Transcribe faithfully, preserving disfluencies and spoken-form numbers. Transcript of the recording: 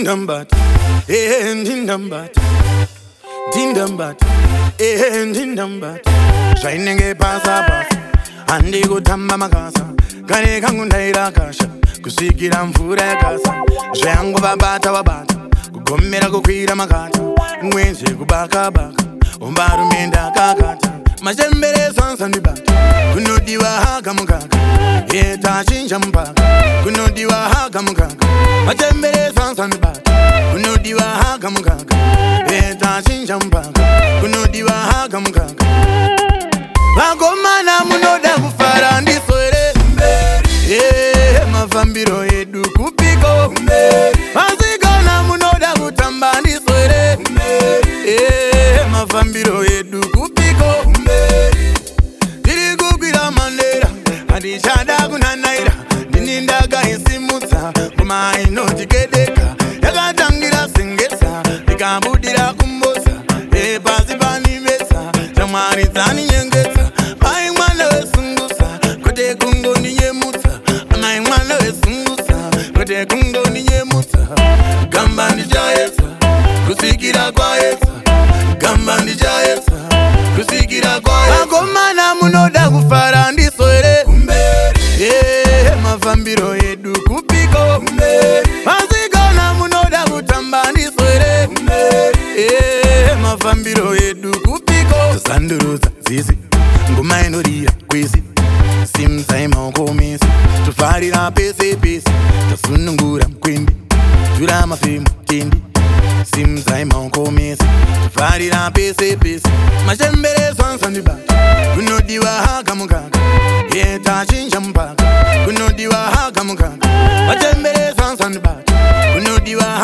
Dindambat, eh, Dindambat, Dindambat, eh, Dindambat. Shining a pasa pass, and they go tamba magasa. Kane kangundaira kasha, kusikira mfura kasa. Jango babata babata, kugomera kukwira makata. Mwenze kubaka baka, umbaru menda kakata. Majembere sansa nibata, kunodiwa haka mukaka. Eta chinja mpaka, kunodiwa haka mukaka. Majembere sansa nibata, kunodiwa haka mukaka. Eta chinja mpaka, kunodiwa haka mukaka. Magomana munoda kufara ndiswere eh, mafambiro edu kupiko Mazigana munoda kutamba ndiswere eh, mafambiro edu kupiko Diri kukwira mandera Adishada kunanaira Dinindaga isimuza Kuma ino tikedeka Yakatangira singesa Ikambudira kumbosa Eh, pasi pani mesa Jamari zani nyengesa Mai mwana we sungusa Kote kungo niye muta Mai mwana we sungusa Kote kungo niye muta Gamba ndijaesa Kusikira kwa esa Gamba ndijaesa Kusikira kwa esa Magomana munoda kufara ndiswere Eh, mafambiro edu kupiko Mazigana munoda kutamba ndiswere Eh, mafambiro edu kupiko Sanduruza zizi Nguma inorira kwisi Simsa ima ukomisi Tufarira pese pese Tasunungura mkwindi Jura mafimu tindi Simsa ima ukomisi Tufarira pese pese Majembere sansa nibata Kunodiwa haka mukaka Yeta chinja mpaka Kunodiwa haka mukaka Majembere sansa nibata Kunodiwa